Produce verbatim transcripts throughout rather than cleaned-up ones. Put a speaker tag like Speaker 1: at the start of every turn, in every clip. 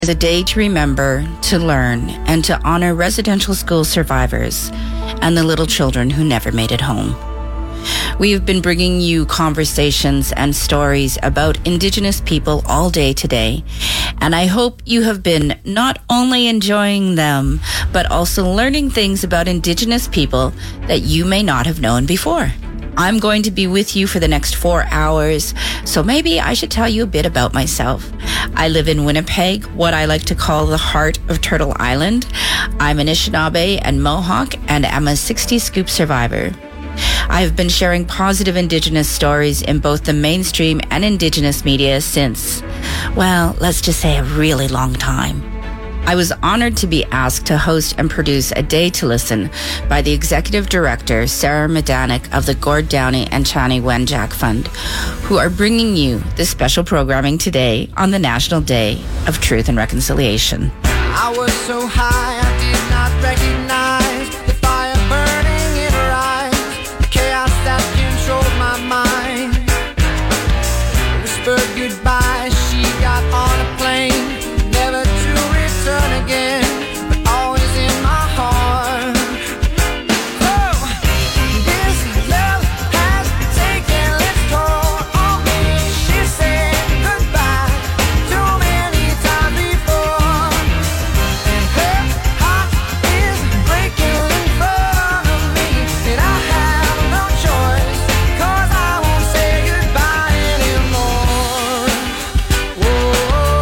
Speaker 1: is a day to remember, to learn, and to honor residential school survivors and the little children who never made it home. We have been bringing you conversations and stories about Indigenous people all day today, and I hope you have been not only enjoying them, but also learning things about Indigenous people that you may not have known before. I'm going to be with you for the next four hours, so maybe I should tell you a bit about myself. I live in Winnipeg, what I like to call the heart of Turtle Island. I'm an Anishinaabe and Mohawk, and am a sixty scoop survivor. I have been sharing positive Indigenous stories in both the mainstream and Indigenous media since, well, let's just say a really long time. I was honored to be asked to host and produce A Day to Listen by the Executive Director, Sarah Medanik of the Gord Downie and Chani Wenjack Fund, who are bringing you this special programming today on the National Day of Truth and Reconciliation.
Speaker 2: I was so high I did not recognize the fire burning in her eyes, the chaos that controlled my mind. Whispered goodbye, she got on a plane, never to return again, but always in my heart. Oh, this love has taken its toll on me. She said goodbye too many times before, and her heart is breaking in front of me, and I have no choice, 'cause I won't say goodbye anymore. Whoa,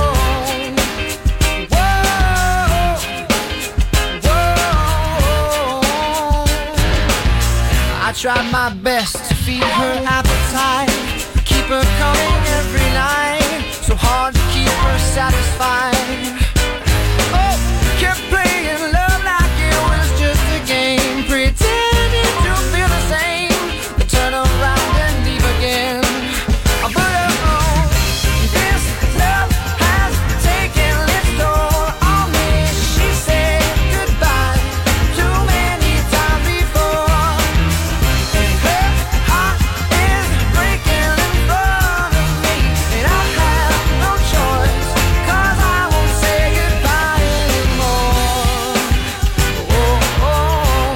Speaker 2: whoa, whoa. I tried my best to feed her appetite, keep her coming every night, so hard to keep her satisfied. Oh, kept playing love like it was just a game, pretending to feel the same, but turn around and leave again. I put her on. This love has taken its toll on me. She said goodbye too many times before, and her heart is breaking in front of me, and I have no choice, 'cause I won't say goodbye anymore. Whoa, whoa,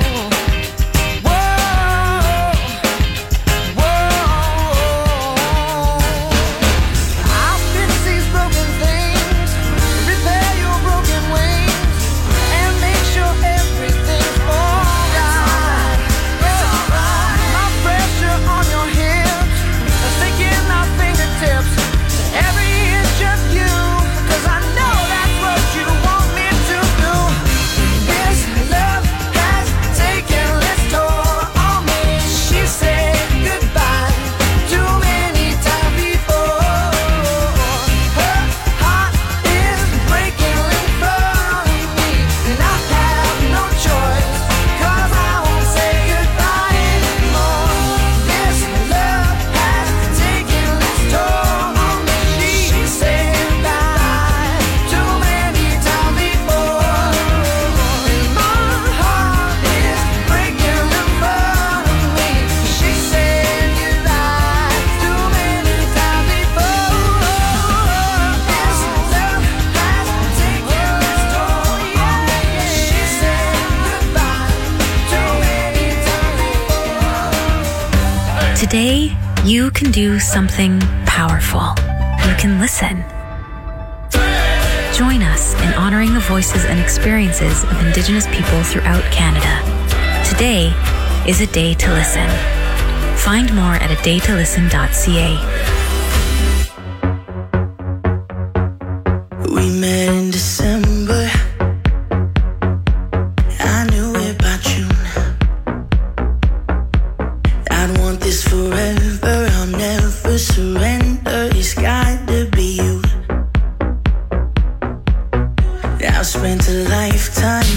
Speaker 2: whoa. I'll fix these broken things, repair your broken wings, and make sure everything's alright. It's alright. My pressure on your hips, sticking my fingertips to every inch of you, 'cause I know that's what you want me to do. This love has taken its toll on me. She said goodbye too many times before. Her heart is breaking in front of me, and I have no choice, 'cause I won't say goodbye anymore. This love has taken its toll on me. She said goodbye too many times before, and my heart is breaking in front of me. She said goodbye too many times before. This love has taken its toll on me. She said goodbye too many times before.
Speaker 3: Today, you can do something powerful. You can listen. Join us in honoring the voices and experiences of Indigenous people throughout Canada. Today is a day to listen. Find more at a day to listen dot c a.
Speaker 4: We met in December. I knew it by June. I'd want this forever. I'll never surrender. It's got to be you. I've spent a lifetime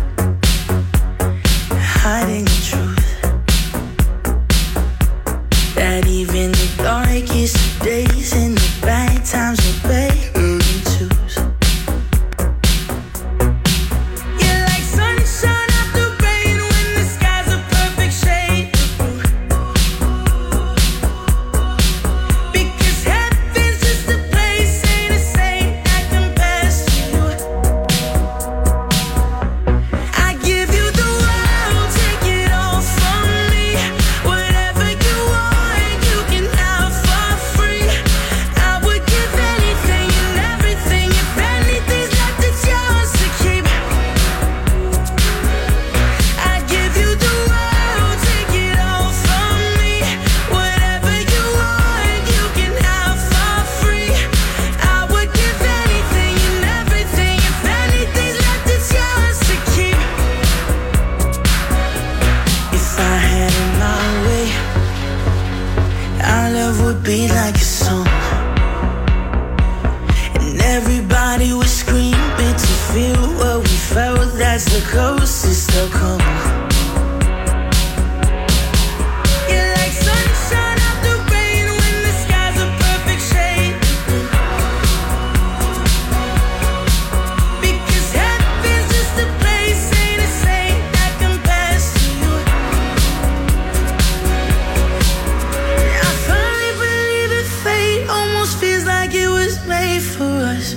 Speaker 4: hiding the truth, that even the darkest days and the bad times are better than twos. You're like sunshine after rain when the sky's a perfect shade of blue. Because heaven's just a place, ain't a saint that compares to you. That's the closest they'll come. You're like sunshine after rain when the sky's a perfect shade. Because heaven's just a place, ain't a saint that compares to you. I finally believe that fate almost feels like it was made for us.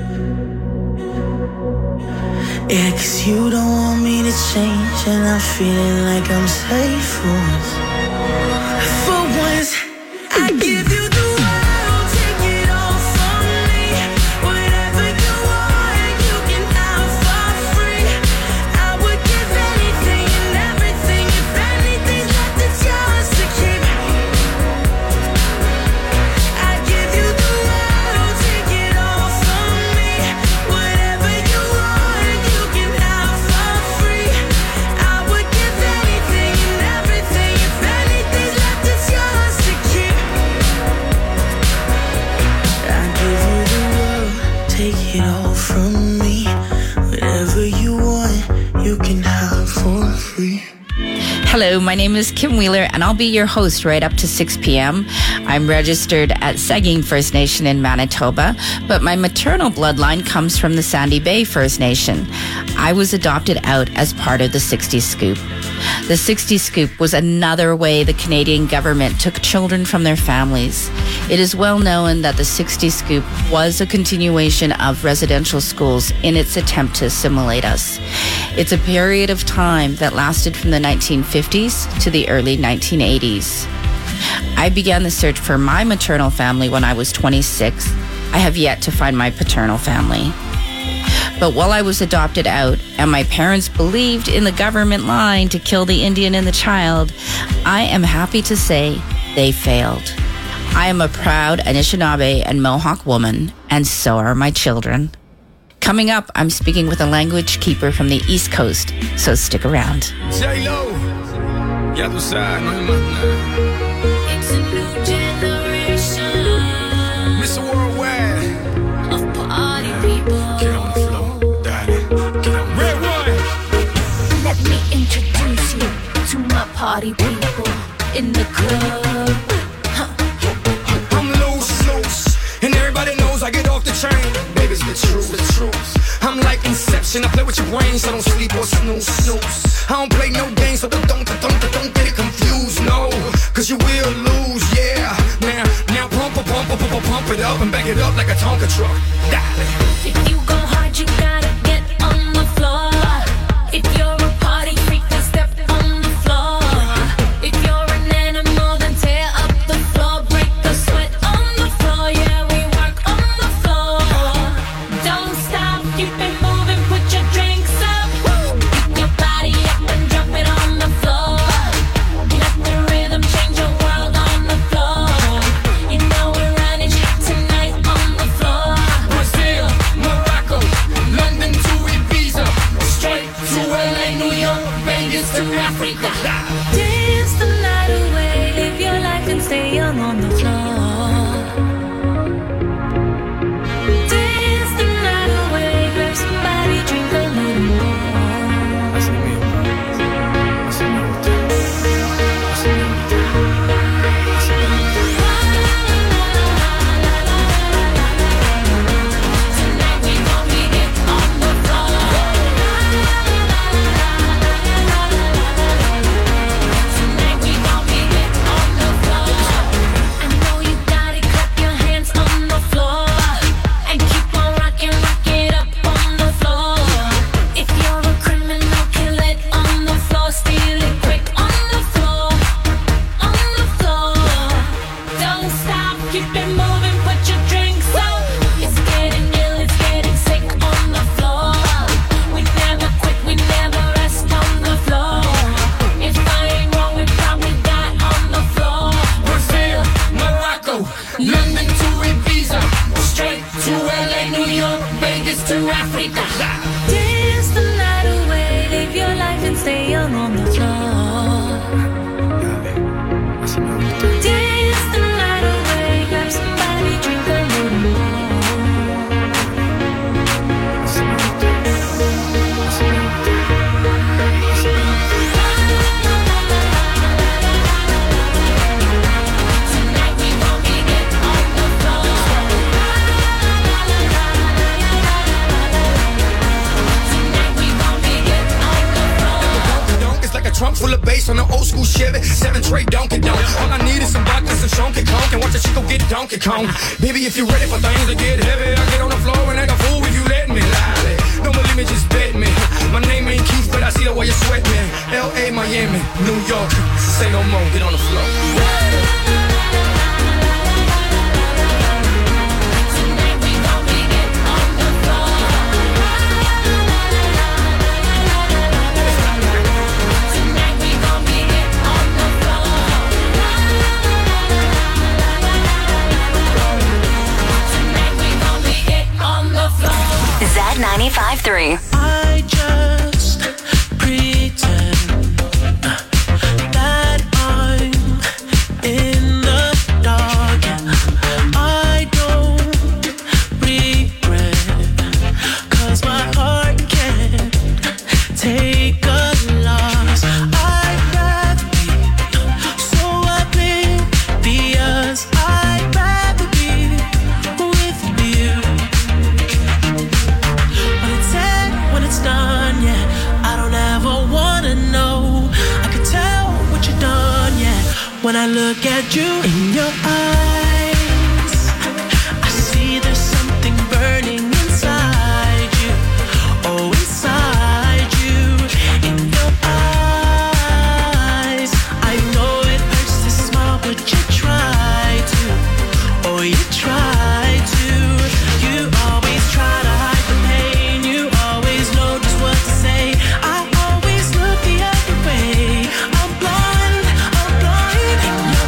Speaker 4: Yeah, cause you don't want me to change, and I'm feeling like I'm safe for once. For once, I give you the world, take it all from me. Whatever you want, you can have for free. I would give anything and everything. If anything's left, it's yours to keep. I give you the world, take it all from me. Whatever you want, you can have for free. I would give anything and everything. If anything's left, it's yours to keep. I give you the world, take it all from me. Whatever you want, you can have for free.
Speaker 1: Hello, my name is Kim Wheeler, and I'll be your host right up to six p.m. I'm registered at Saging First Nation in Manitoba, but my maternal bloodline comes from the Sandy Bay First Nation. I was adopted out as part of the sixty Scoop. The sixty Scoop was another way the Canadian government took children from their families. It is well known that the sixty Scoop was a continuation of residential schools in its attempt to assimilate us. It's a period of time that lasted from the nineteen fifties to the early nineteen eighties. I began the search for my maternal family when I was twenty-six. I have yet to find my paternal family. But while I was adopted out and my parents believed in the government line to kill the Indian and the child, I am happy to say they failed. I am a proud Anishinaabe and Mohawk woman, and so are my children. Coming up, I'm speaking with a language keeper from the East Coast, so stick around.
Speaker 5: J-Lo, ya tú sabes, no hay más nada.
Speaker 6: It's a new generation
Speaker 5: Mister Worldwide,
Speaker 6: of party people.
Speaker 5: get on the floor, darling, get on. Red one,
Speaker 6: Let me introduce you to my party people in the club.
Speaker 5: I'm loose, loose, and everybody knows I get off the train. Baby's the truth, the truth. I'm like Inception, I play with your brain, so don't sleep or snooze, snooze. I don't play no games, so don't, don't, don't, don't get it confused, no. Cause you will lose, yeah. Now, now pump, pump, pump, pump, pump, pump it up and back it up like a Tonka truck. Darling.
Speaker 6: If you go hard, you gotta get on the floor. If you're a party freak, then step on the floor. If you're an animal, then tear up the floor. Break the sweat on the floor, yeah, we work on the floor. Don't stop, keep it moving, put your drinks up. Pick your body up and drop it on the floor. Let the rhythm change your world on the floor. You know we're running tonight on the floor.
Speaker 5: Brazil, Morocco, London to Ibiza, straight to L A, New York, Vegas to Africa.
Speaker 6: Dance the night away, live your life and stay young on the floor. Dance the night away, grab somebody, drink a little more.
Speaker 5: Así mismo, así me gusta, así me gusta, así me gusta.
Speaker 6: Tonight we gon' be it on the floor. Tonight we gon' be it on the floor. I know you got it, clap your hands on the floor. And keep on rocking, rock it up on the floor. If you're a criminal, kill it on the floor. Steal it quick on the floor. On the floor. Don't stop, keep it moving, put your drinks up. It's getting ill, it's getting sick on the floor. We never quit, we never rest on the floor. If I ain't wrong, we probably got on the floor.
Speaker 5: Brazil, Morocco, London to Ibiza, straight to L A, New York, Vegas to Africa.
Speaker 6: Dance the night away, live your life and stay young on the floor.
Speaker 5: Así me gusta.
Speaker 6: Dance the night away, grab somebody, drink a little more.
Speaker 5: Así me gusta, así me gusta. trunk full of bass on an old school Chevy, seven tray Donkey Donk. All I need is some vodka, some Chunky Conk, and watch a chico get Donkey Kong. Baby, if you're ready for things to get heavy, I get on the floor and act a fool if you let me lie. Don't believe me, just bet me. My name ain't Keith, but I see the way you sweat me. L A, Miami, New York, say no more, get on the floor.
Speaker 3: Z ninety-five three.
Speaker 4: I just pretend that I'm in the dark. I don't regret, 'cause my heart can't take a loss. I'd rather be so oblivious. I'd rather be with you. When it's said, when it's done, yeah, I don't ever wanna know. I can tell what you've done, yeah, when I look at you in your eyes. I see there's something burning inside you. Oh, inside you, in your eyes. I know it hurts to smile, but you try to. Oh, you try to. You always try to hide the pain. You always know just what to say. I always look the other way. I'm blind, I'm blind in your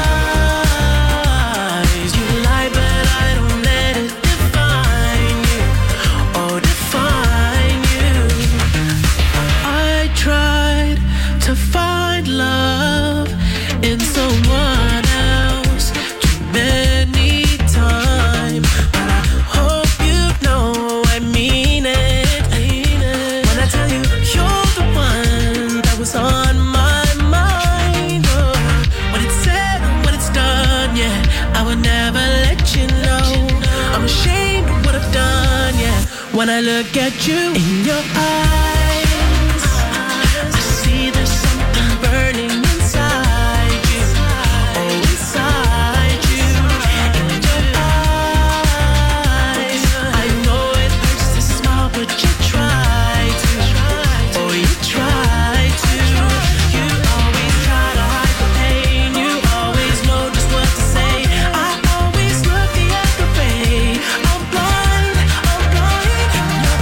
Speaker 4: eyes. You lie, but I don't let it define you. Oh, define you. I tried to find love in someone else too many times, but I hope you know I mean it. When I tell you you're the one that was on my mind. Oh, when it's said, when it's done, yeah, I would never let you know. I'm ashamed of what I've done, yeah, when I look at you in your eyes. I see there's something burning inside you. Oh, inside you, in your eyes. I know it hurts to smile, but you try to. Oh, you try to. You always try to hide the pain. You always know just what to say. I always look the other way. I'm blind, I'm blind in your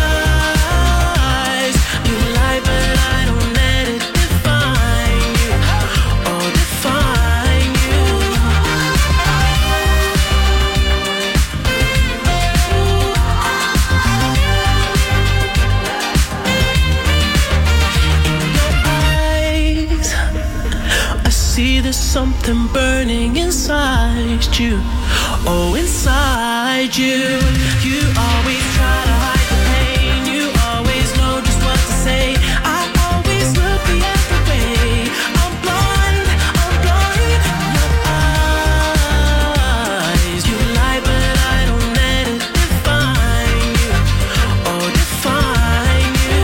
Speaker 4: eyes. You lie, but I don't let it define you. Oh, define you. In your eyes, I see there's something burning inside you. Oh, inside you. You always try to hide the pain. You always know just what to say. I always look the other way. I'm blind, I'm blind in your eyes. You lie, but I don't let it define you. Oh, define you.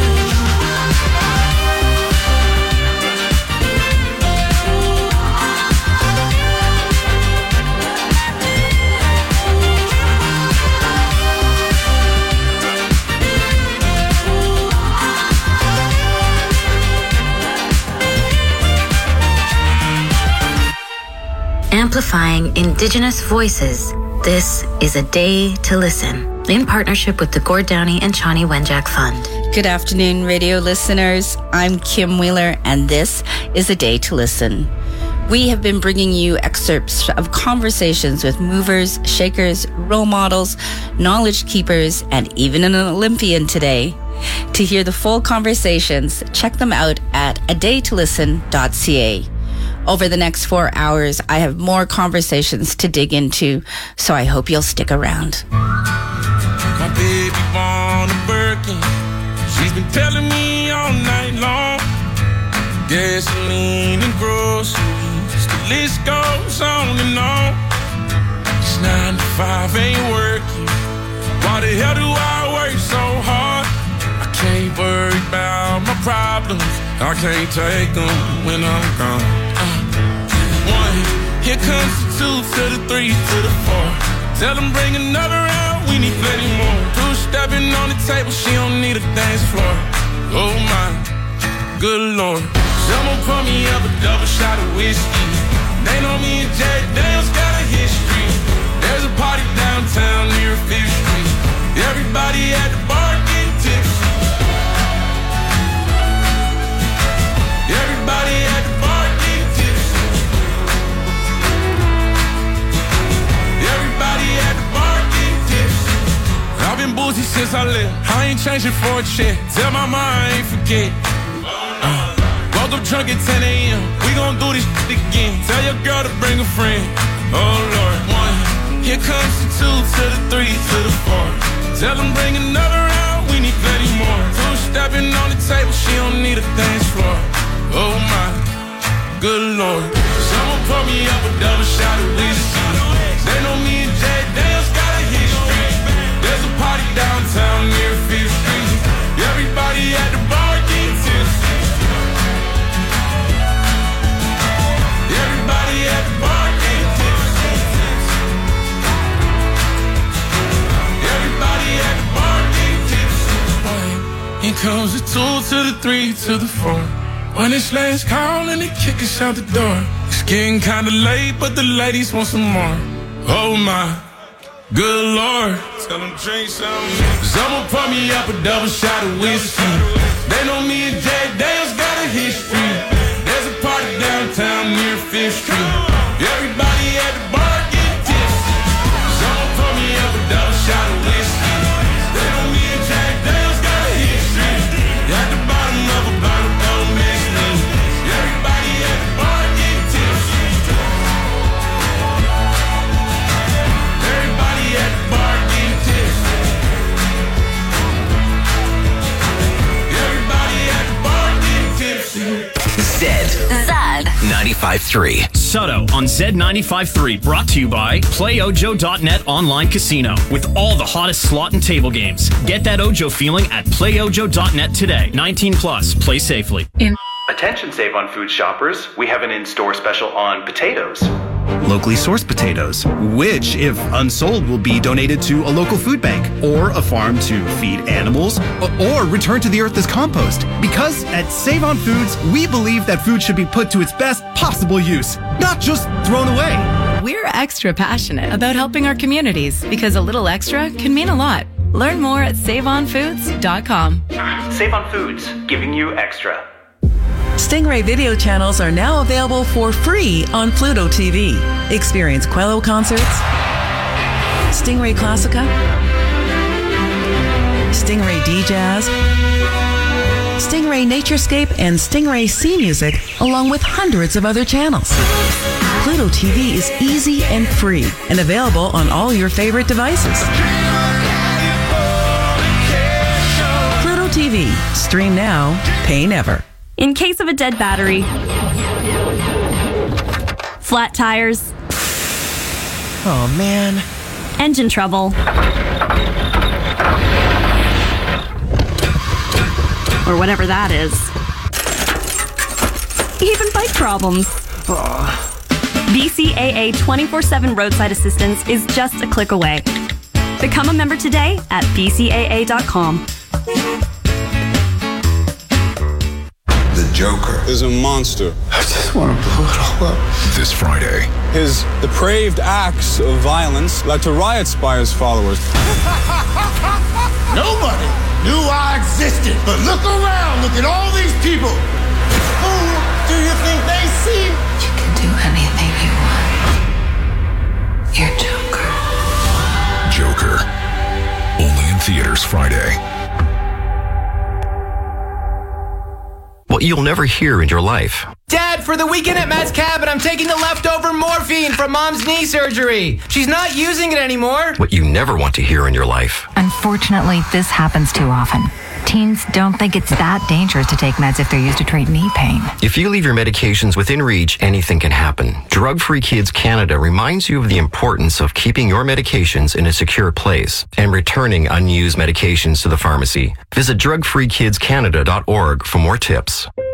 Speaker 3: Amplifying Indigenous voices, this is A Day to Listen, in partnership with the Gord Downey and Chani Wenjack Fund.
Speaker 1: Good afternoon, radio listeners. I'm Kim Wheeler, and this is A Day to Listen. We have been bringing you excerpts of conversations with movers, shakers, role models, knowledge keepers, and even an Olympian today. To hear the full conversations, check them out at a day to listen dot c a. Over the next four hours, I have more conversations to dig into, so I hope you'll stick around.
Speaker 7: My baby born a Birkin. She's been telling me all night long. Gasoline and groceries, the list goes on and on. It's nine to five, ain't working. Why the hell do I work so hard? I can't worry about my problems. I can't take them when I'm gone. Uh, one, here comes the two to the three to the four. Tell them bring another round, we need plenty more. Two stepping on the table, she don't need a dance floor. Oh my, good Lord. Someone pour me up a double shot of whiskey. They know me and Jay Dale's got a history. There's a party downtown near Fifth Street. Everybody at the bar getting tipsy. Everybody at the bar getting tipsy. Everybody at the bar getting tipsy. I've been boozy since I left. I ain't changing for a check. Tell my mom I ain't forget. Uh, woke up drunk at ten a.m. We gon' do this shit again. Tell your girl to bring a friend. Oh Lord, one. Here comes the two to the three to the four. Tell them bring another round, we need plenty more. Two stepping on the table, she don't need a dance floor. Oh my, good Lord. Someone pour me up a double shot of whiskey. They know me and Jay Dale's got a history. There's a party downtown near Fifth Street. Everybody at the bar getting tipsy. Everybody at the bar getting tipsy. Everybody at the bar getting tipsy. Here comes the two to the three to the four. When it's last call and they kick us out the door. It's getting kinda late, but the ladies want some more. Oh my, good Lord. Tell them drink some. Someone pour me up a double shot of whiskey. They know me and Jay Dale's got a history. There's a party downtown near Fifth Street. Everybody at the bar getting tipsy. Someone pour me up a double shot of whiskey. They know me and Jay Dale's got a history. At the bottom of a bottle, don't miss me. Everybody at the bar getting tipsy. Everybody at the bar getting tipsy. Everybody at the bar getting tipsy.
Speaker 8: Zed.
Speaker 9: Zed.
Speaker 8: ninety-five point three.
Speaker 10: Soto on Zed ninety-five point three, brought to you by Play Ojo dot net online casino with all the hottest slot and table games. Get that Ojo feeling at Play Ojo dot net today. nineteen plus, play safely.
Speaker 3: In
Speaker 11: Attention Save on Food shoppers, we have an in-store special on potatoes.
Speaker 12: Locally sourced potatoes, which, if unsold, will be donated to a local food bank or a farm to feed animals or return to the earth as compost. Because at Save on Foods, we believe that food should be put to its best possible use, not just thrown away.
Speaker 13: We're extra passionate about helping our communities because a little extra can mean a lot. Learn more at save on foods dot com.
Speaker 11: Save on Foods, giving you extra.
Speaker 14: Stingray video channels are now available for free on Pluto T V. Experience Quello concerts, Stingray Classica, Stingray D-Jazz, Stingray Naturescape, and Stingray Sea Music, along with hundreds of other channels. Pluto T V is easy and free and available on all your favorite devices. Pluto T V. Stream now, pay never.
Speaker 15: In case of a dead battery, flat tires,
Speaker 16: oh man,
Speaker 15: engine trouble, or whatever that is, even bike problems. B C A A twenty-four seven roadside assistance is just a click away. Become a member today at b c a a dot com.
Speaker 17: The Joker is a monster.
Speaker 18: I just want to blow it all up.
Speaker 17: This Friday.
Speaker 18: His depraved acts of violence led to riot by his followers.
Speaker 19: Nobody knew I existed. But look around. Look at all these people. Who do you think they see?
Speaker 20: You can do anything you want. You're Joker.
Speaker 17: Joker. Only in theaters Friday.
Speaker 8: What you'll never hear in your life.
Speaker 16: Dad, for the weekend at Matt's cabin, I'm taking the leftover morphine from Mom's knee surgery. She's not using it anymore.
Speaker 8: What you never want to hear in your life.
Speaker 9: Unfortunately, this happens too often. Teens don't think it's that dangerous to take meds if they're used to treat knee pain.
Speaker 8: If you leave your medications within reach, anything can happen. Drug Free Kids Canada reminds you of the importance of keeping your medications in a secure place and returning unused medications to the pharmacy. Visit drug free kids canada dot org for more tips.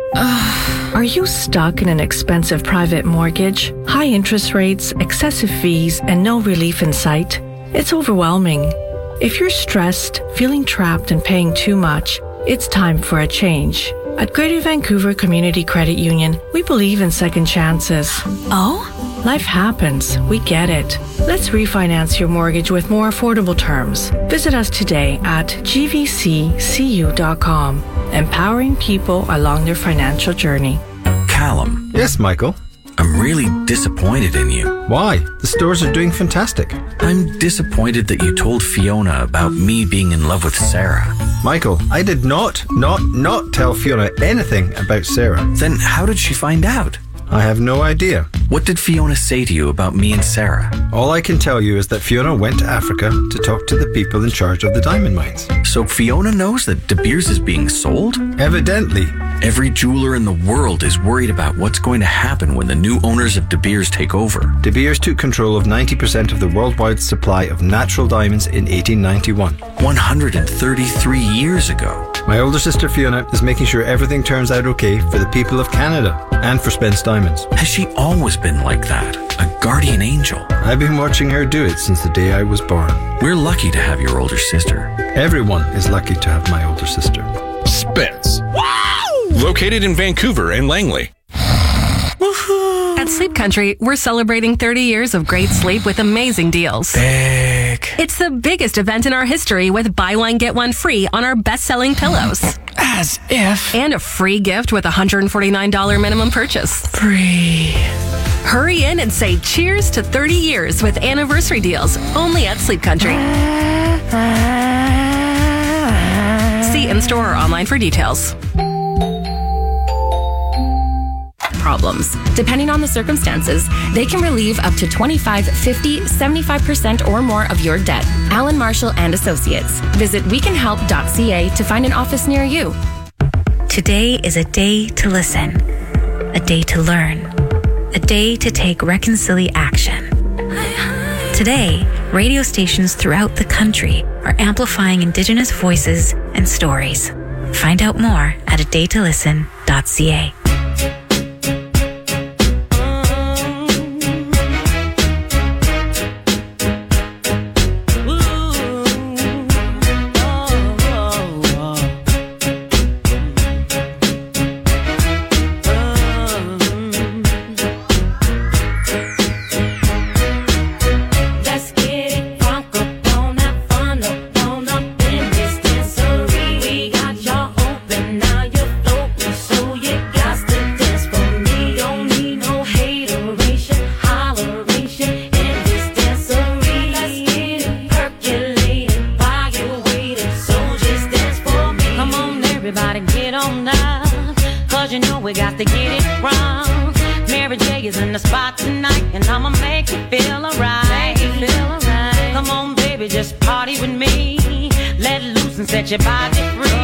Speaker 21: Are you stuck in an expensive private mortgage? High interest rates, excessive fees, and no relief in sight? It's overwhelming. If you're stressed, feeling trapped, and paying too much, it's time for a change. At Greater Vancouver Community Credit Union, we believe in second chances.
Speaker 3: Oh?
Speaker 21: Life happens. We get it. Let's refinance your mortgage with more affordable terms. Visit us today at g v c c u dot com, empowering people along their financial journey.
Speaker 22: Callum.
Speaker 23: Yes, Michael.
Speaker 22: I'm really disappointed in you.
Speaker 23: Why? The stores are doing fantastic.
Speaker 22: I'm disappointed that you told Fiona about me being in love with Sarah.
Speaker 23: Michael, I did not, not, not tell Fiona anything about Sarah.
Speaker 22: Then how did she find out?
Speaker 23: I have no idea.
Speaker 22: What did Fiona say to you about me and Sarah?
Speaker 23: All I can tell you is that Fiona went to Africa to talk to the people in charge of the diamond mines.
Speaker 22: So Fiona knows that De Beers is being sold?
Speaker 23: Evidently.
Speaker 22: Every jeweler in the world is worried about what's going to happen when the new owners of De Beers take over.
Speaker 23: De Beers took control of ninety percent of the worldwide supply of natural diamonds in eighteen ninety-one.
Speaker 22: one hundred thirty-three years ago.
Speaker 23: My older sister Fiona is making sure everything turns out okay for the people of Canada and for Spence Diamonds.
Speaker 22: Has she always been like that? A guardian angel?
Speaker 23: I've been watching her do it since the day I was born.
Speaker 22: We're lucky to have your older sister.
Speaker 23: Everyone is lucky to have my older sister.
Speaker 24: Spence. Wow! Located in Vancouver and Langley.
Speaker 25: At Sleep Country, we're celebrating thirty years of great sleep with amazing deals.
Speaker 24: Big.
Speaker 25: It's the biggest event in our history with buy one, get one free on our best-selling pillows.
Speaker 24: As if.
Speaker 25: And a free gift with a one hundred forty-nine dollars minimum purchase.
Speaker 24: Free.
Speaker 25: Hurry in and say cheers to thirty years with anniversary deals only at Sleep Country. See in-store or online for details.
Speaker 26: Problems. Depending on the circumstances, they can relieve up to twenty-five, fifty, seventy-five percent or more of your debt. Allen Marshall and Associates. Visit we can help dot c a to find an office near you.
Speaker 3: Today is a day to listen, a day to learn, a day to take reconciliation action. Today, radio stations throughout the country are amplifying Indigenous voices and stories. Find out more at a day to listen dot c a.
Speaker 27: Your body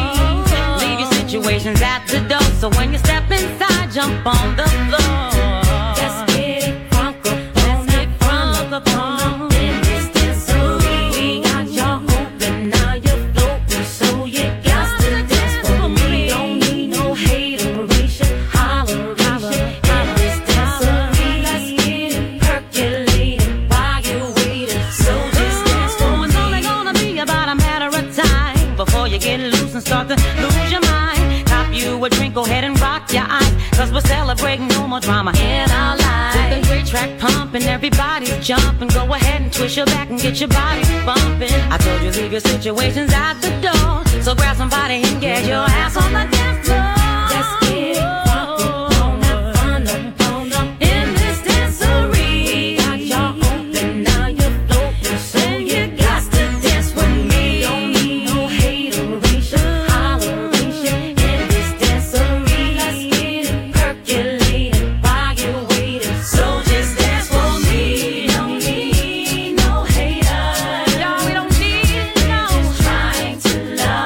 Speaker 27: free. Leave your situations at the door. So when you step inside, jump on the floor. Let's get it crunk up. Let's get crunk up on in this dancery. We got y'all open, now you're floating, so you got to dance for me. Don't need no hateration, holleration in this dancery. Let's get it percolated while you're waiting. So just dance for me. It's only gonna be about a matter of time before you get loose and start to lose your mind. Cop you a drink, go ahead and rock your eyes, cause we're celebrating no more drama in our lives. With a great track pumping, everybody's jumping. Go ahead and twist your back and get your body bumping. I told you leave your situations at the door, so grab somebody and get your ass on the dance floor. Let's get it bumping, on that fun up, on up in this dancery. Got y'all open, now you're floating, so you got to dance with me. Don't need no hateration, holleration in this dancery. Let's get it percolated while you're waiting. So just dance for me. Don't need no haters. No, we don't need no. Just trying to love.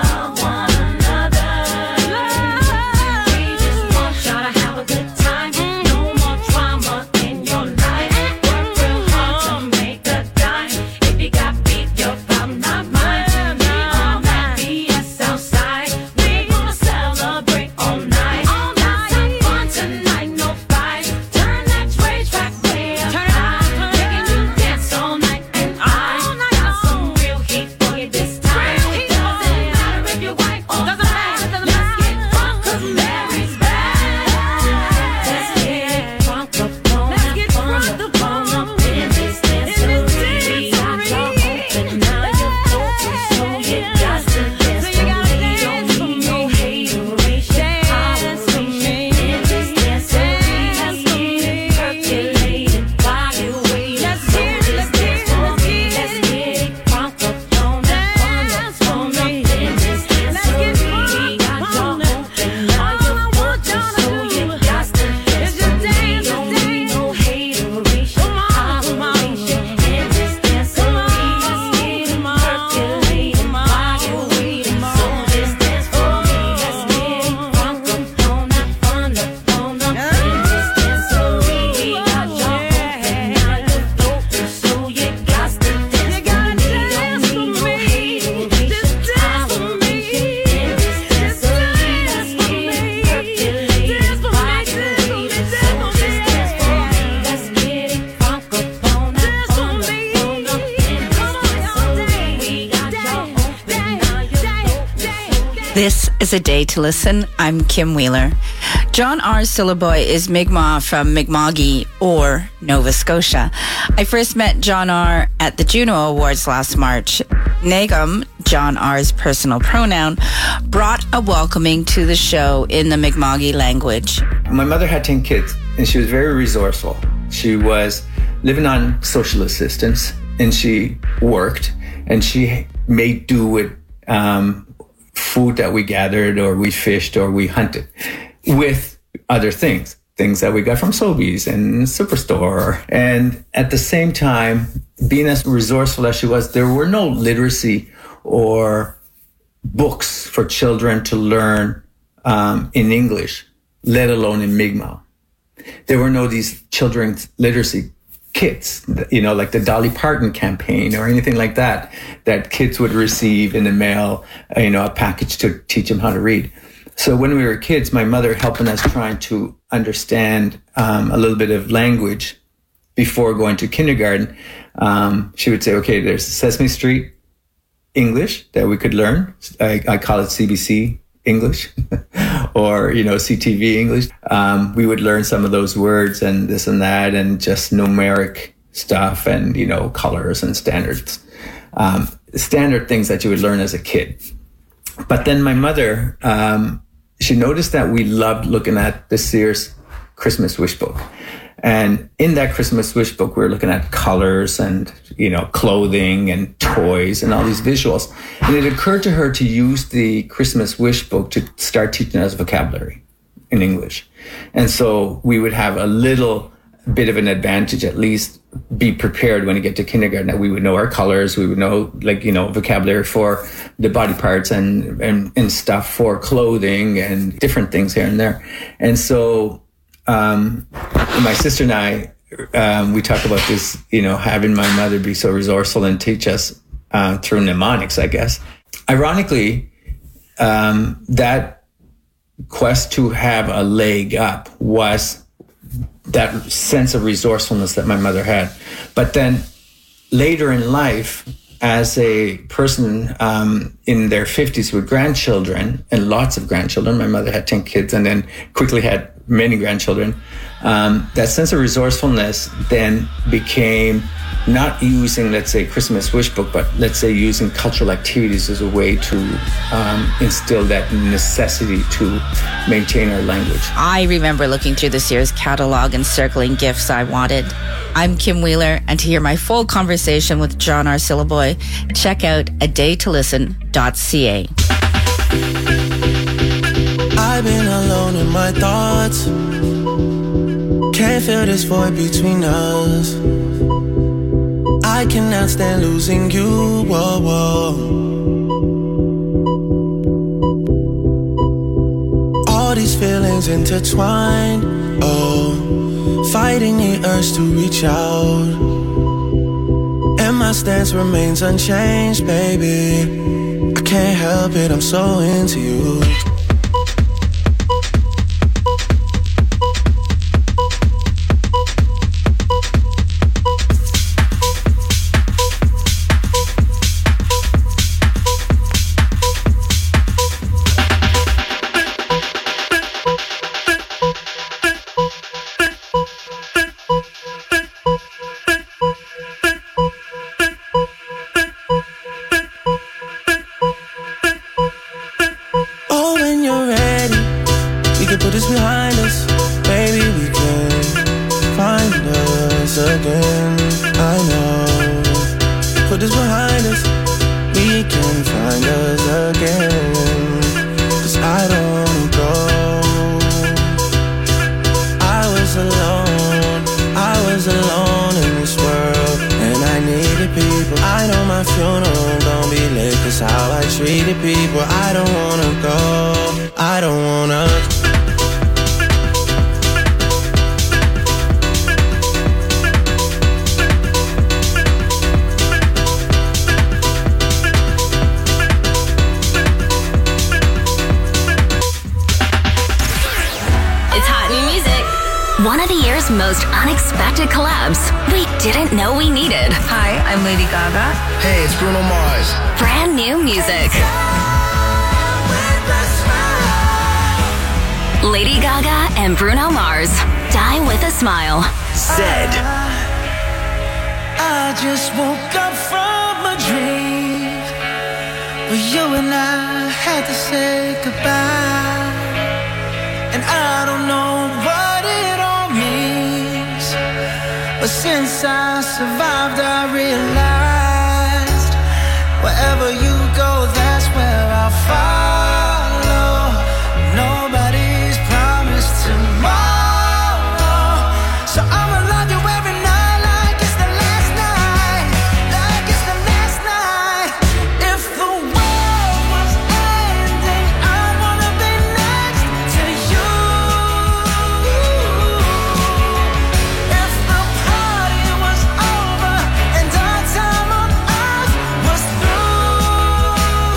Speaker 1: This is A Day to Listen. I'm Kim Wheeler. John R. Syliboy is Mi'kmaq from Mi'kma'ki, or Nova Scotia. I first met John R. at the Juno Awards last March. Nagam, John R.'s personal pronoun, brought a welcoming to the show in the Mi'kma'ki language.
Speaker 23: My mother had ten kids, and she was very resourceful. She was living on social assistance, and she worked, and she made do with um, food that we gathered, or we fished, or we hunted, with other things, things that we got from Sobeys and Superstore. And at the same time, being as resourceful as she was, there were no literacy or books for children to learn um, in English, let alone in Mi'kmaq. There were no these children's literacy kits, you know, like the Dolly Parton campaign or anything like that, that kids would receive in the mail, you know, a package to teach them how to read. So when we were kids, my mother helping us trying to understand um, a little bit of language before going to kindergarten, um, she would say, okay, there's Sesame Street English that we could learn. I, I call it C B C English or, you know, C T V English. Um, we would learn some of those words and this and that and just numeric stuff and, you know, colors and standards, um, standard things that you would learn as a kid. But then my mother, um, she noticed that we loved looking at the Sears Christmas Wish Book. And in that Christmas Wish Book, we were looking at colors and, you know, clothing and toys and all these visuals. And it occurred to her to use the Christmas Wish Book to start teaching us vocabulary in English. And so we would have a little bit of an advantage, at least be prepared when we get to kindergarten, that we would know our colors, we would know, like, you know, vocabulary for the body parts and, and, and stuff for clothing and different things here and there. And so Um, my sister and I, um, we talk about this, you know, having my mother be so resourceful and teach us uh, through mnemonics, I guess. Ironically, um, that quest to have a leg up was that sense of resourcefulness that my mother had. But then later in life, as a person um, in their fifties with grandchildren and lots of grandchildren, my mother had ten kids and then quickly had many grandchildren, um, that sense of resourcefulness then became not using, let's say, Christmas Wish Book, but let's say using cultural activities as a way to um, instill that necessity to maintain our language.
Speaker 1: I remember looking through the Sears catalog and circling gifts I wanted. I'm Kim Wheeler, and to hear my full conversation with John R. Syliboy, check out a day to listen dot c a.
Speaker 2: I've been alone in my thoughts. Can't feel this void between us. I cannot stand losing you, whoa, whoa. All these feelings intertwined, oh, fighting the urge to reach out. And my stance remains unchanged, baby. I can't help it, I'm so into you.
Speaker 4: One of the year's most unexpected collabs we didn't know we needed.
Speaker 5: Hi, I'm Lady Gaga.
Speaker 19: Hey, it's Bruno Mars.
Speaker 4: Brand new music. Lady Gaga and Bruno Mars. Die with a Smile.
Speaker 5: Zed.
Speaker 2: I just woke up from a dream where you and I had to say goodbye. And I don't know what it all means, but since I survived I realized wherever you go, that's where I'll follow. Nobody's promised tomorrow, so I'ma love you every night like it's the last night, like it's the last night. If the world was ending, I wanna be next to you. If the party was over and our time on earth was through,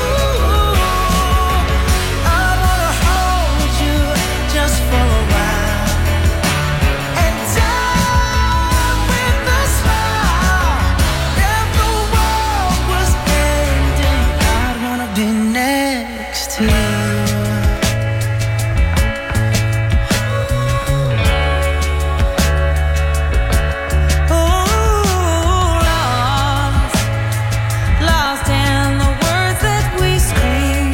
Speaker 2: I wanna hold you just for a while and die with a smile. If the world was ending, I'd wanna be next to you. Lost, lost in the words that we scream.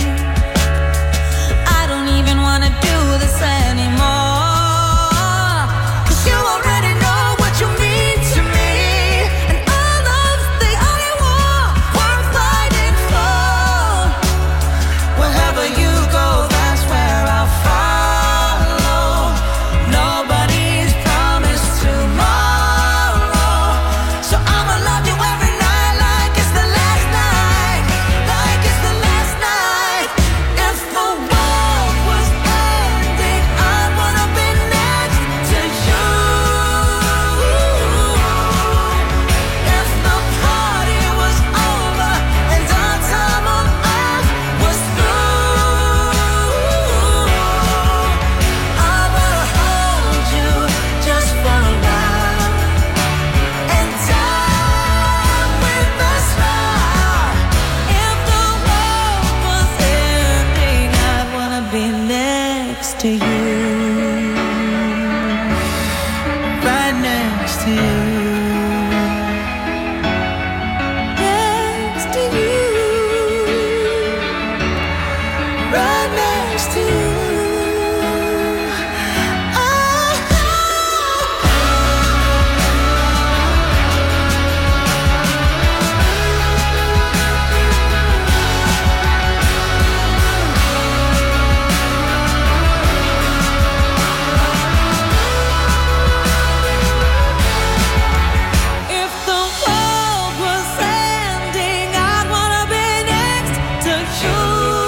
Speaker 2: I don't even wanna do this anymore, 'cause you already know what you mean to me, and all of the only war worth fighting for. Wherever you go, that's where I'll follow. Nobody's promised tomorrow, so I'ma love you every night like it's the last night, like it's the last night. If the world was ending, I wanna be next to you. If the party was over and our time on earth was through, I wanna hold you just for a while and die with a smile. If the world was ending, I'd wanna be next to you, right next to you, next to you, right next to you. If the world was ending, I'd wanna be next to you.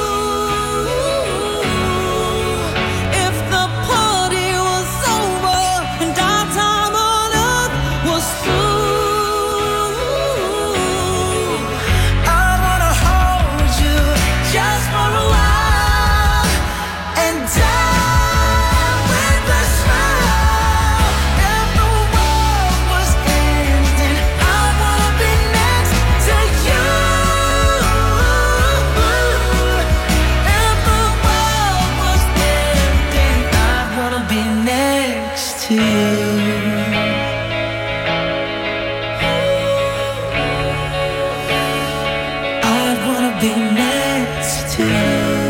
Speaker 2: If the party was over and our time on earth was through, I wanna hold you just for a while and die with a smile. If the world was ending, I wanna be next to you. If the world was ending, I wanna be next to you. I wanna be next to you.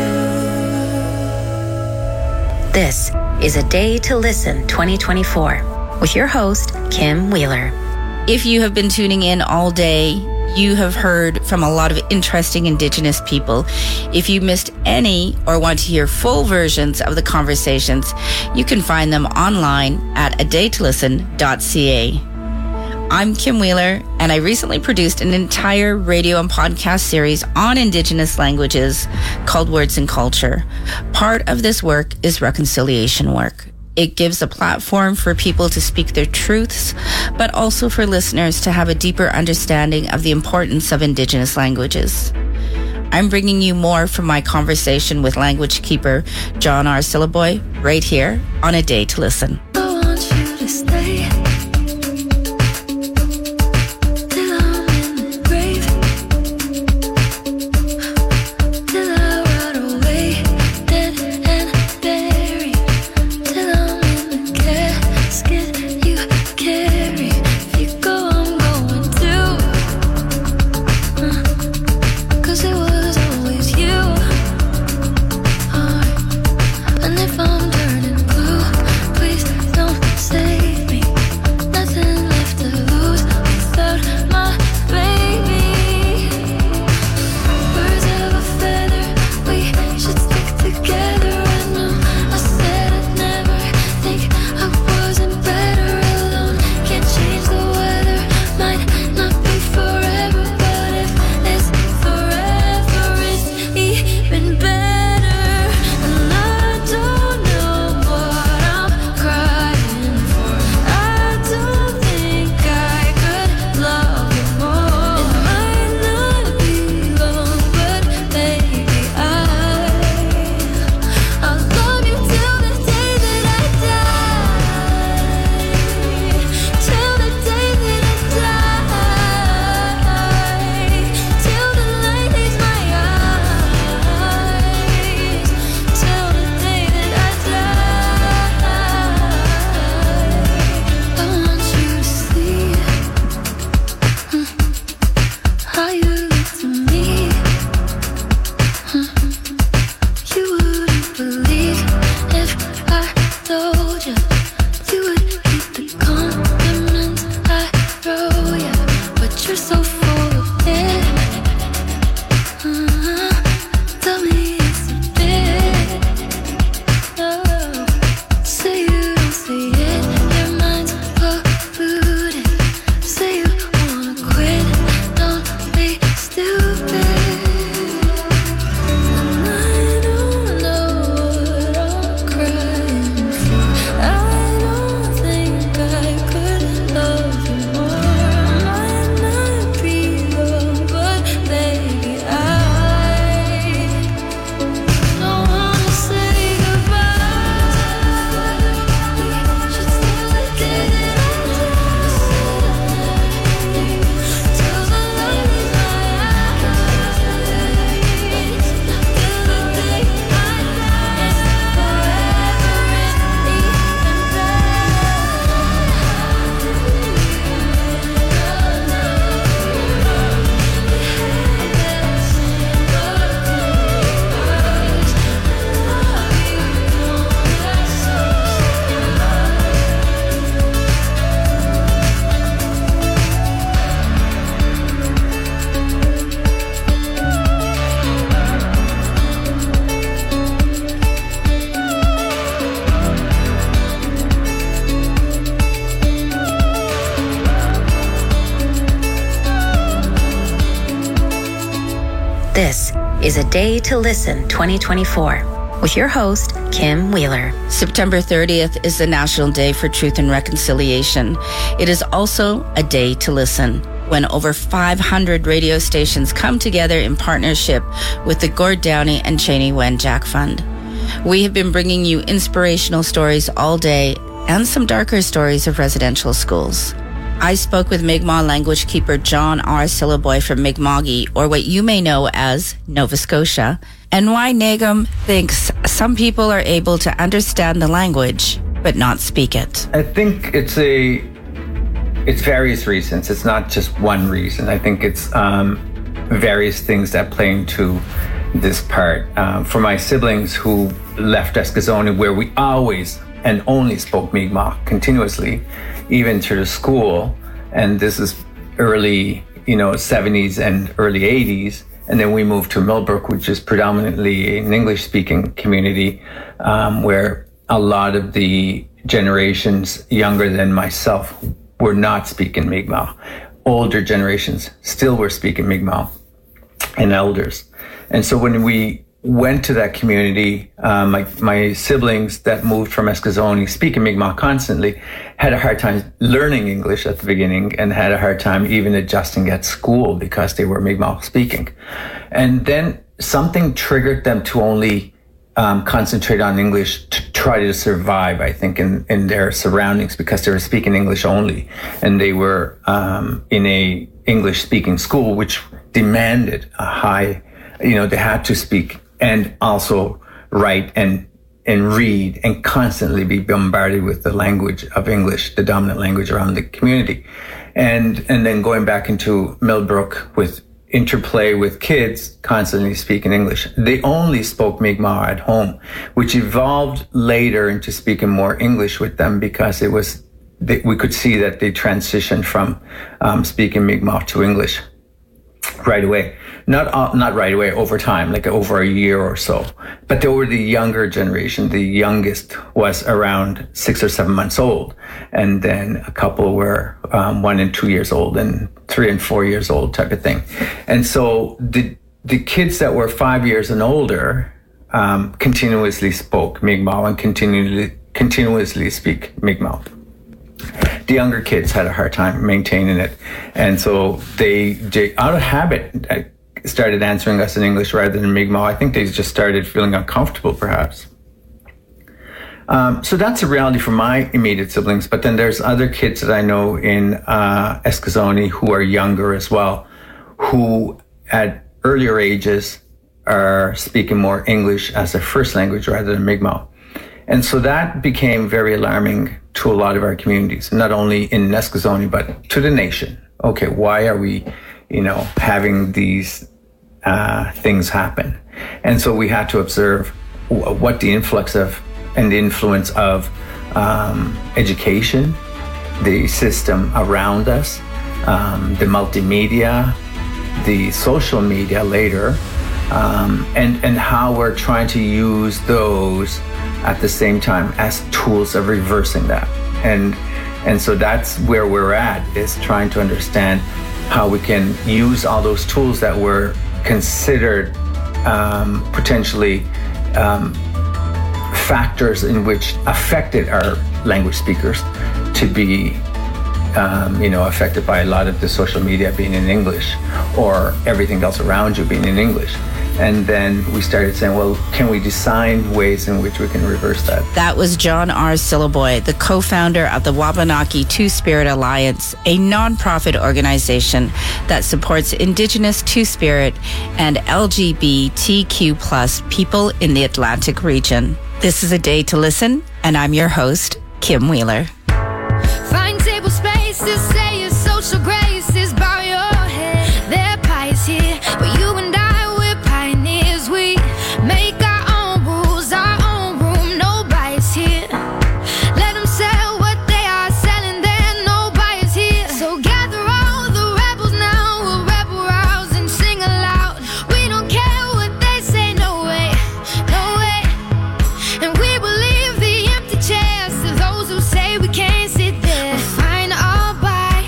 Speaker 3: This is A Day to Listen twenty twenty-four with your host, Kim Wheeler.
Speaker 1: If you have been tuning in all day, you have heard from a lot of interesting Indigenous people. If you missed any or want to hear full versions of the conversations, you can find them online at a day to listen dot c a. I'm Kim Wheeler, and I recently produced an entire radio and podcast series on Indigenous languages called Words and Culture. Part of this work is reconciliation work. It gives a platform for people to speak their truths, but also for listeners to have a deeper understanding of the importance of Indigenous languages. I'm bringing you more from my conversation with language keeper John R. Sillaboy right here on A Day to Listen.
Speaker 6: I want you to stay till I'm in the grave, till I rot away, dead and buried.
Speaker 3: This is A Day to Listen twenty twenty-four with your host, Kim Wheeler.
Speaker 1: September thirtieth is the National Day for Truth and Reconciliation. It is also a day to listen, when over five hundred radio stations come together in partnership with the Gord Downey and Cheney Wenjack Fund. We have been bringing you inspirational stories all day and some darker stories of residential schools. I spoke with Mi'kmaq language keeper John R. Sillaboy from Mi'kma'ki, or what you may know as Nova Scotia, and why Nagum thinks some people are able to understand the language but not speak it.
Speaker 23: I think it's a it's various reasons. It's not just one reason. I think it's um, various things that play into this part. Um, for my siblings who left Eskasoni, where we always and only spoke Mi'kmaq continuously, even through the school, and this is early, you know, seventies and early eighties, and then we moved to Millbrook, which is predominantly an English-speaking community, um, where a lot of the generations younger than myself were not speaking Mi'kmaq. Older generations still were speaking Mi'kmaq, and elders. And so when we went to that community, um, my, my siblings that moved from Eskasoni, speaking Mi'kmaq constantly, had a hard time learning English at the beginning and had a hard time even adjusting at school because they were Mi'kmaq speaking. And then something triggered them to only um, concentrate on English to try to survive, I think, in, in their surroundings, because they were speaking English only. And they were um, in a English-speaking school, which demanded a high, you know, they had to speak and also write and and read and constantly be bombarded with the language of English, the dominant language around the community. And and then going back into Millbrook with interplay with kids constantly speaking English. They only spoke Mi'kmaq at home, which evolved later into speaking more English with them because it was, they, we could see that they transitioned from um, speaking Mi'kmaq to English right away. Not uh, not right away, over time, like over a year or so. But they were the younger generation. The youngest was around six or seven months old. And then a couple were um, one and two years old and three and four years old type of thing. And so the the kids that were five years and older um, continuously spoke Mi'kmaq and continually, continuously speak Mi'kmaq. The younger kids had a hard time maintaining it. And so they, they out of habit, started answering us in English rather than Mi'kmaq. I think they just started feeling uncomfortable, perhaps. Um, so that's a reality for my immediate siblings. But then there's other kids that I know in uh, Eskasoni who are younger as well, who at earlier ages are speaking more English as their first language rather than Mi'kmaq. And so that became very alarming to a lot of our communities, not only in Eskasoni, but to the nation. Okay, why are we, you know, having these uh, things happen? And so we had to observe w- what the influx of and the influence of um, education, the system around us, um, the multimedia, the social media later, um, and, and how we're trying to use those at the same time as tools of reversing that. And and so that's where we're at, is trying to understand how we can use all those tools that were considered um, potentially um, factors in which affected our language speakers to be um, you know, affected by a lot of the social media being in English or everything else around you being in English. And then we started saying, well, can we design ways in which we can reverse that?
Speaker 1: That was John R. Sillaboy, the co-founder of the Wabanaki Two-Spirit Alliance, a nonprofit organization that supports Indigenous Two-Spirit and L G B T Q plus people in the Atlantic region. This is A Day to Listen, and I'm your host, Kim Wheeler.
Speaker 6: Find table spaces, say your social graces, bow your head. Their pie is here, but you and I, we make our own rules, our own room, no bias here. Let them sell what they are selling there, no bias here. So gather all the rebels now, we'll rebel rouse and sing aloud. We don't care what they say, no way, no way. And we will leave the empty chairs to those who say we can't sit there. We'll find our bite.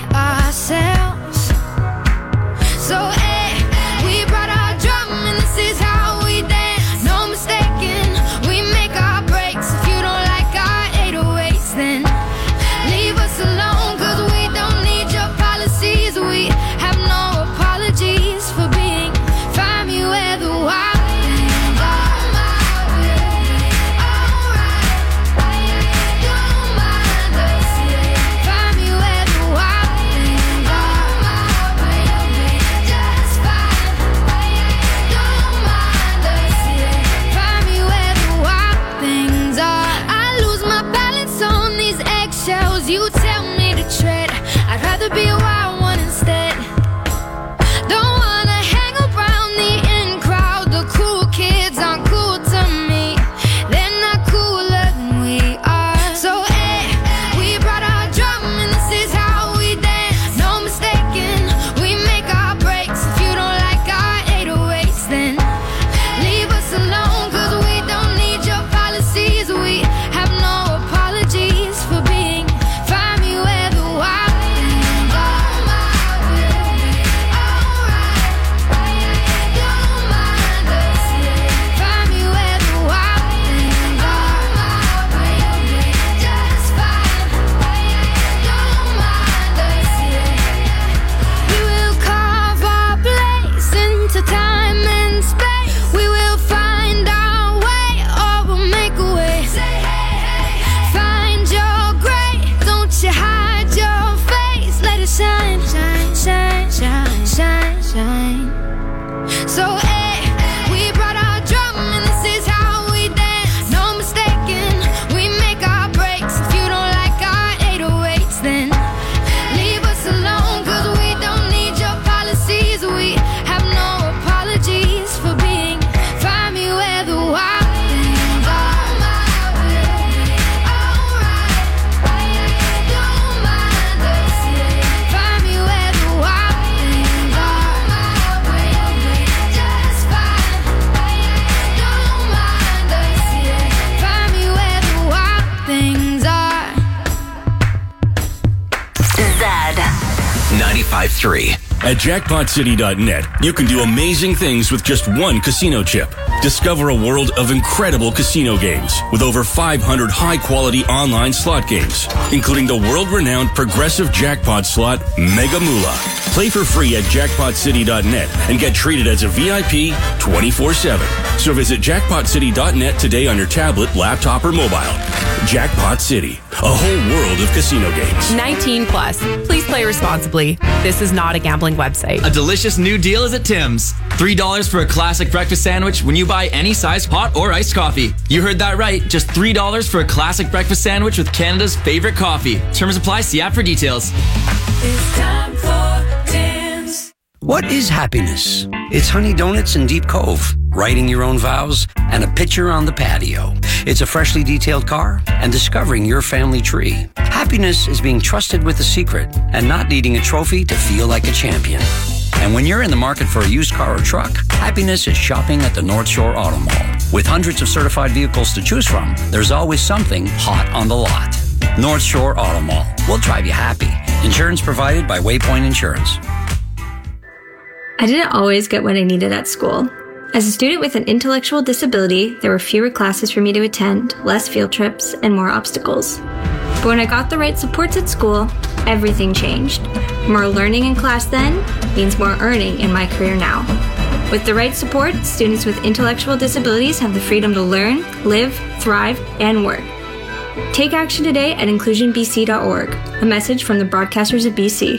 Speaker 8: three.
Speaker 24: At jackpot city dot net, you can do amazing things with just one casino chip. Discover a world of incredible casino games with over five hundred high-quality online slot games, including the world-renowned progressive jackpot slot Mega Moolah. Play for free at jackpot city dot net and get treated as a V I P twenty-four seven. So visit jackpot city dot net today on your tablet, laptop, or mobile. Jackpot City, a whole world of casino games.
Speaker 5: nineteen plus. Please play responsibly. This is not a gambling website.
Speaker 7: A delicious new deal is at Tim's. three dollars for a classic breakfast sandwich when you buy any size hot or iced coffee. You heard that right. Just three dollars for a classic breakfast sandwich with Canada's favorite coffee. Terms apply. See app for details.
Speaker 10: It's time for Tim's.
Speaker 11: What is happiness? It's honey donuts in Deep Cove, writing your own vows, and a picture on the patio. It's a freshly detailed car and discovering your family tree. Happiness is being trusted with a secret and not needing a trophy to feel like a champion. And when you're in the market for a used car or truck, happiness is shopping at the North Shore Auto Mall. With hundreds of certified vehicles to choose from, there's always something hot on the lot. North Shore Auto Mall. We'll drive you happy. Insurance provided by Waypoint Insurance.
Speaker 12: I didn't always get what I needed at school. As a student with an intellectual disability, there were fewer classes for me to attend, less field trips, and more obstacles. But when I got the right supports at school, everything changed. More learning in class then means more earning in my career now. With the right support, students with intellectual disabilities have the freedom to learn, live, thrive, and work. Take action today at inclusion b c dot org. A message from the broadcasters of B C.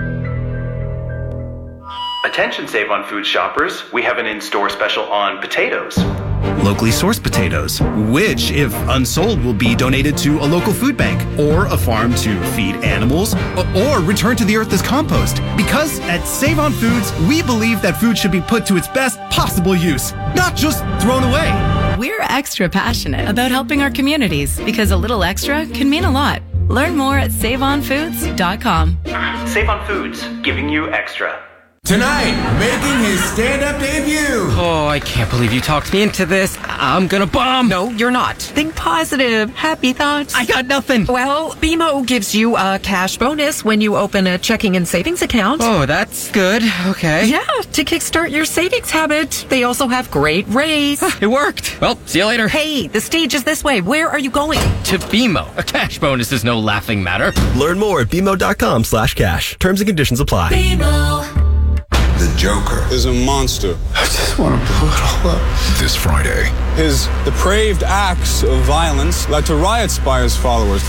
Speaker 13: Attention Save on Food shoppers, we have an in-store special on potatoes.
Speaker 14: Locally sourced potatoes, which, if unsold, will be donated to a local food bank or a farm to feed animals or return to the earth as compost. Because at Save on Foods, we believe that food should be put to its best possible use, not just thrown away.
Speaker 28: We're extra passionate about helping our communities because a little extra can mean a lot. Learn more at save on foods dot com.
Speaker 13: Save on Foods, giving you extra.
Speaker 29: Tonight, making his stand-up debut.
Speaker 30: Oh, I can't believe you talked me into this. I'm gonna bomb.
Speaker 31: No, you're not. Think positive. Happy thoughts.
Speaker 30: I got nothing.
Speaker 31: Well, B M O gives you a cash bonus when you open a checking and savings account.
Speaker 30: Oh, that's good. Okay.
Speaker 31: Yeah, to kickstart your savings habit. They also have great rates.
Speaker 30: It worked. Well, see you later.
Speaker 31: Hey, the stage is this way. Where are you going?
Speaker 30: To B M O. A cash bonus is no laughing matter.
Speaker 32: Learn more at B M O dot com slash cash. Terms and conditions apply.
Speaker 10: B M O.
Speaker 17: The Joker is a monster.
Speaker 19: I just want to blow it all up.
Speaker 18: This Friday. His depraved acts of violence led to riot by his followers.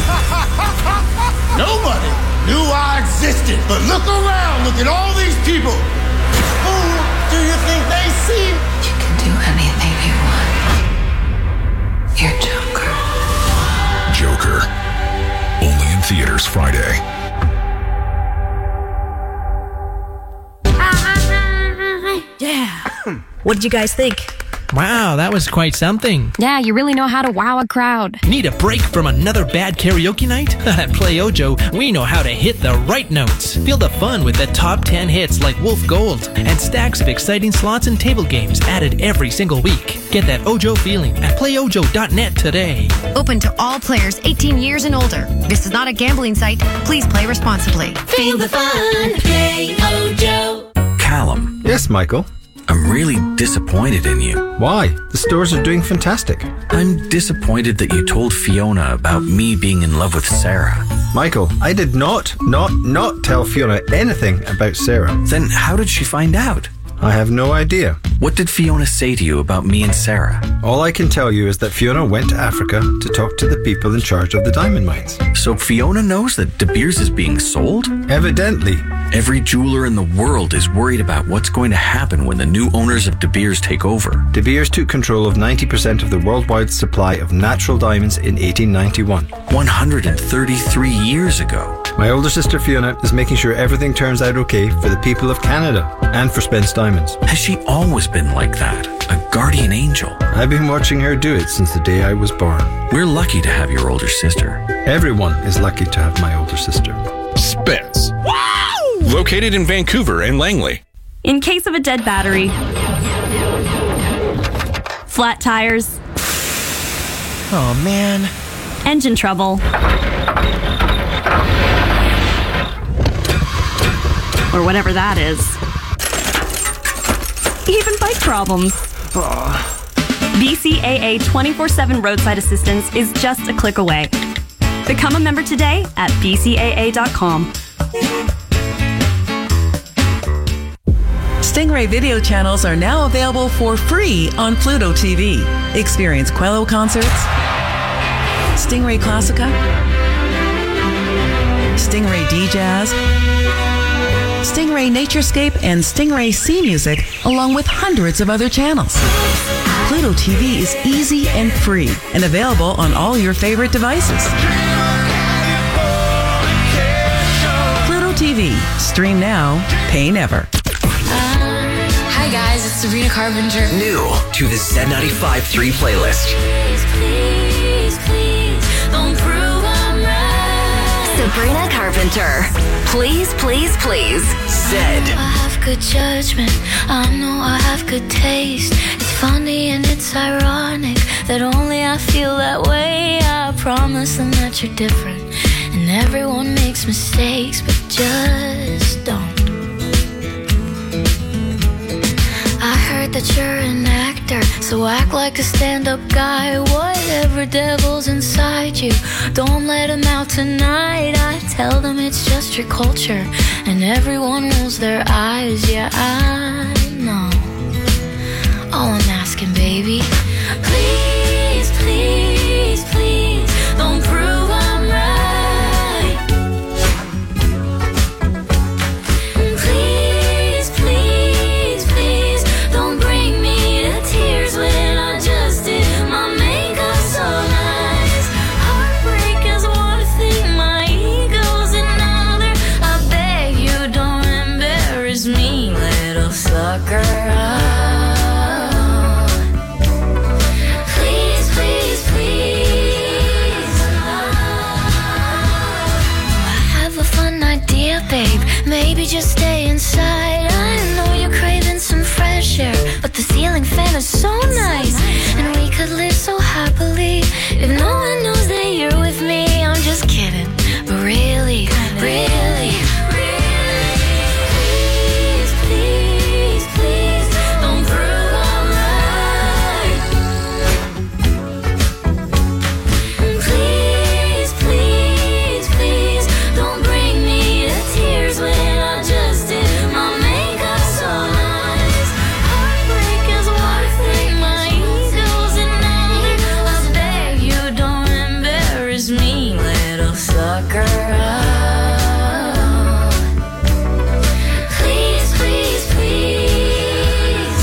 Speaker 19: Nobody knew I existed. But look around. Look at all these people. Who do you think they see?
Speaker 20: You can do anything you want. You're Joker.
Speaker 18: Joker. Only in theaters Friday.
Speaker 33: Yeah. What did you guys think?
Speaker 34: Wow, that was quite something.
Speaker 25: Yeah, you really know how to wow a crowd.
Speaker 34: Need a break from another bad karaoke night? At Play Ojo, we know how to hit the right notes. Feel the fun with the top ten hits like Wolf Gold and stacks of exciting slots and table games added every single week. Get that Ojo feeling at play ojo dot net today.
Speaker 35: Open to all players eighteen years and older. This is not a gambling site. Please play responsibly.
Speaker 10: Feel the fun. Play Ojo.
Speaker 22: Callum.
Speaker 36: Yes, Michael.
Speaker 22: I'm really disappointed in you.
Speaker 36: Why? The stores are doing fantastic.
Speaker 22: I'm disappointed that you told Fiona about me being in love with Sarah.
Speaker 36: Michael, I did not, not, not tell Fiona anything about Sarah.
Speaker 22: Then how did she find out?
Speaker 36: I have no idea.
Speaker 22: What did Fiona say to you about me and Sarah?
Speaker 36: All I can tell you is that Fiona went to Africa to talk to the people in charge of the diamond mines.
Speaker 22: So Fiona knows that De Beers is being sold?
Speaker 36: Evidently.
Speaker 22: Every jeweler in the world is worried about what's going to happen when the new owners of De Beers take over.
Speaker 36: De Beers took control of ninety percent of the worldwide supply of natural diamonds in eighteen ninety-one.
Speaker 22: one hundred thirty-three years ago.
Speaker 36: My older sister Fiona is making sure everything turns out okay for the people of Canada and for Spence Diamonds.
Speaker 22: Has she always been like that? A guardian angel?
Speaker 36: I've been watching her do it since the day I was born.
Speaker 22: We're lucky to have your older sister.
Speaker 36: Everyone is lucky to have my older sister.
Speaker 24: Spence. Wow! Located in Vancouver and Langley.
Speaker 15: In case of a dead battery, flat tires,
Speaker 16: oh man,
Speaker 15: engine trouble, or whatever that is. Even bike problems. B C A A twenty-four seven roadside assistance is just a click away. Become a member today at B C A A dot com.
Speaker 1: Stingray video channels are now available for free on Pluto T V. Experience Quello concerts, Stingray Classica, Stingray D-Jazz, Stingray Naturescape, and Stingray Sea Music, along with hundreds of other channels. Pluto T V is easy and free and available on all your favorite devices. Pluto T V. Stream now, pay never.
Speaker 2: Hi guys, it's Sabrina Carpenter.
Speaker 3: New to the Z ninety-five point three playlist.
Speaker 10: Please, please, please, don't prove I'm right.
Speaker 35: Sabrina Carpenter. Please, please, please.
Speaker 3: Z.
Speaker 10: I have good judgment. I know I have good taste. It's funny and it's ironic that only I feel that way. I promise them that you're different. And everyone makes mistakes, but just don't. I heard that you're an actor, so act like a stand-up guy. Whatever devil's inside you, don't let him out tonight. I tell them it's just your culture, and everyone rolls their eyes. Yeah, I know. All I'm asking, baby, please, please, please, don't prove I'm right. Please, please, please, don't bring me to tears when I just did my makeup so nice. Heartbreak is one thing, my ego's another. I beg you don't embarrass me, little sucker. Please, please, please. I have a fun idea, babe. Maybe just stay inside. I know you're craving some fresh air, but the ceiling fan is so nice, and we could live so happily if no one knows that you're with me. I'm just kidding, but really, really, really, please, please, please, don't prove I'm right. Please, please, please, don't bring me to tears when I just did my makeup so nice. Heartbreak is one thing, my ego's another. I beg you don't embarrass me, little sucker. Please, please, please.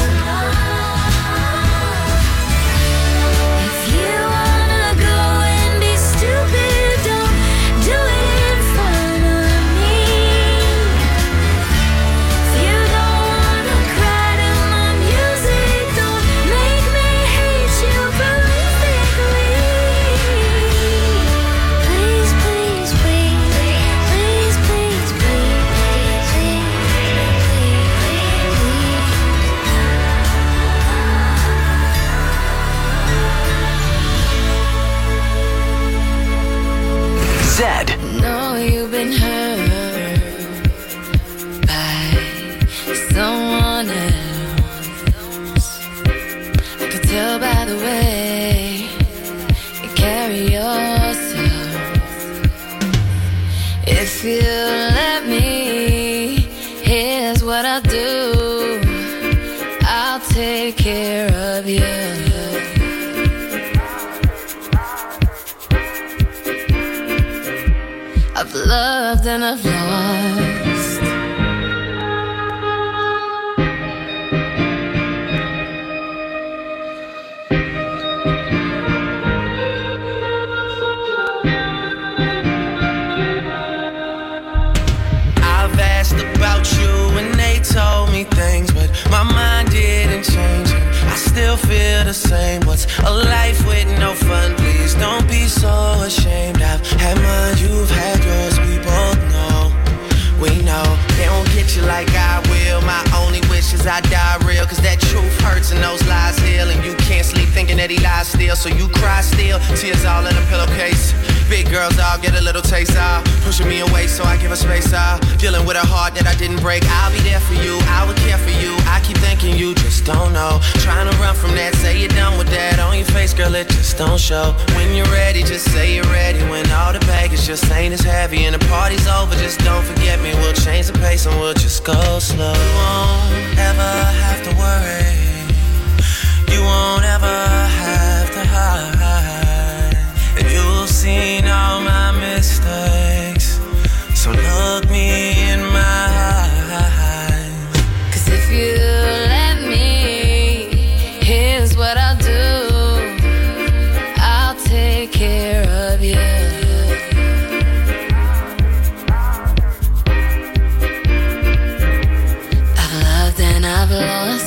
Speaker 10: If you wanna go and be stupid, don't do it in front of me. If you don't wanna cry to my music, don't make me hate you prolifically. Please, please, please, please, please, please, please, please,
Speaker 3: Z.
Speaker 2: Know you've been hurt by someone else. I could tell by the way you carry yourself. If you let me, here's what I'll do. I'll take care of you. I've loved and I've lost.
Speaker 4: I've asked about you and they told me things, but my mind didn't change. I still feel the same. What's a life with no fun? Please don't be so ashamed. I've had mine, you've had yours, we both know. lie still, so you cry still. Tears all in a pillowcase. Big girls all get a little taste out. Pushing me away so I give her space out. Dealing with a heart that I didn't break. I'll be there for you, I would care for you. I keep thinking you just don't know. Trying to run from that, say you're done with that. On your face, girl, it just don't show. When you're ready, just say you're ready. When all the baggage just ain't as heavy and the party's over, just don't forget me. We'll change the pace and we'll just go slow. You won't ever have to worry. You won't ever have to hide. And you've seen all my mistakes, so look me in my eyes.
Speaker 2: Cause if you let me, here's what I'll do. I'll take care of you. I've loved and I've lost.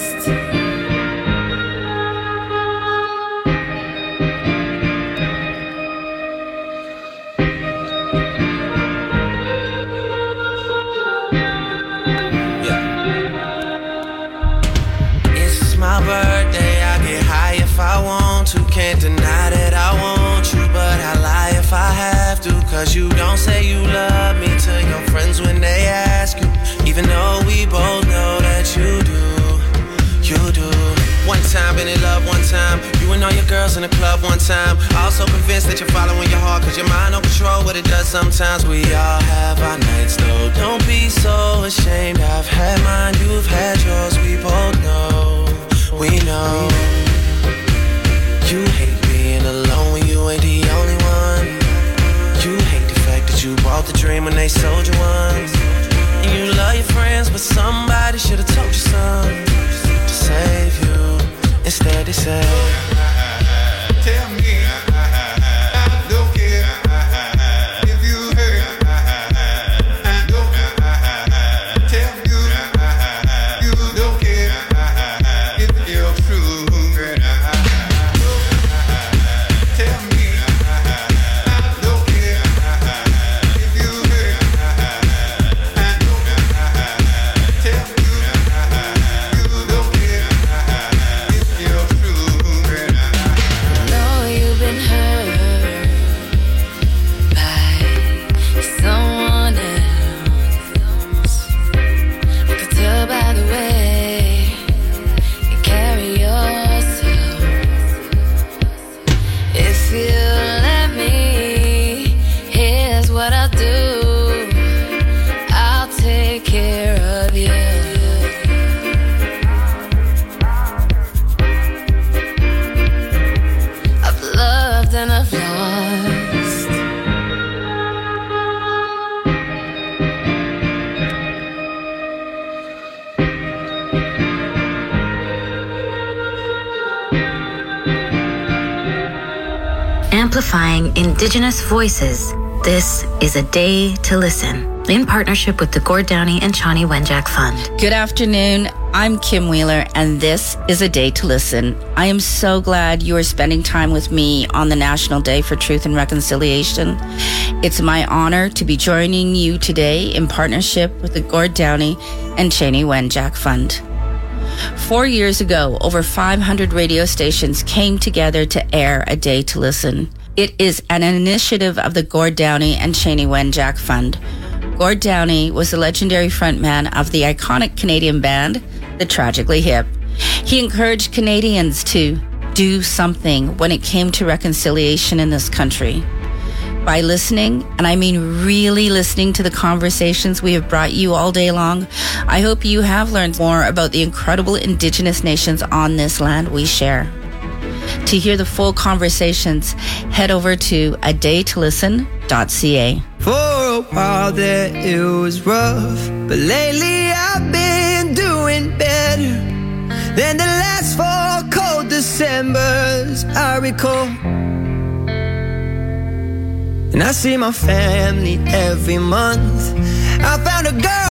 Speaker 4: Birthday, I get high if I want to. Can't deny that I want you, but I lie if I have to. Cause you don't say you love me to your friends when they ask you, even though we both know that you do, you do. One time, been in love one time. You and all your girls in the club one time. Also convinced that you're following your heart, cause your mind don't control what it does sometimes. We all have our nights though. Don't be so ashamed. I've had mine, you've had yours. We both know. We know you hate being alone when you ain't the only one. You hate the fact that you bought the dream when they sold you one. And you love your friends, but somebody should have told you something to save you. Instead they say, tell me I don't care if you hurt. I don't tell you you don't care. You're true, girl. Tell me I don't care if you hurt. I don't tell you you don't care if you're true, girl.
Speaker 2: I know you've been hurt by someone else. I could tell by the way carry yourself. If you let me, here's what I'll do. I'll take care of you. I've loved and I've lost.
Speaker 5: Amplifying Indigenous voices, this is A Day to Listen, in partnership with the Gord Downie and Chani Wenjack Fund.
Speaker 6: Good afternoon. I'm Kim Wheeler, and this is A Day to Listen. I am so glad you are spending time with me on the National Day for Truth and Reconciliation. It's my honor to be joining you today in partnership with the Gord Downie and Chani Wenjack Fund. Four years ago, over five hundred radio stations came together to air A Day to Listen. It is an initiative of the Gord Downie and Chani Wenjack Fund. Gord Downie was the legendary frontman of the iconic Canadian band, The Tragically Hip. He encouraged Canadians to do something when it came to reconciliation in this country. By listening, and I mean really listening to the conversations we have brought you all day long, I hope you have learned more about the incredible Indigenous nations on this land we share. To hear the full conversations, head over to a day to listen dot c a.
Speaker 7: For a while there it was rough, but lately I've been doing better than the last four cold Decembers I recall. And I see my family every month. I found a girl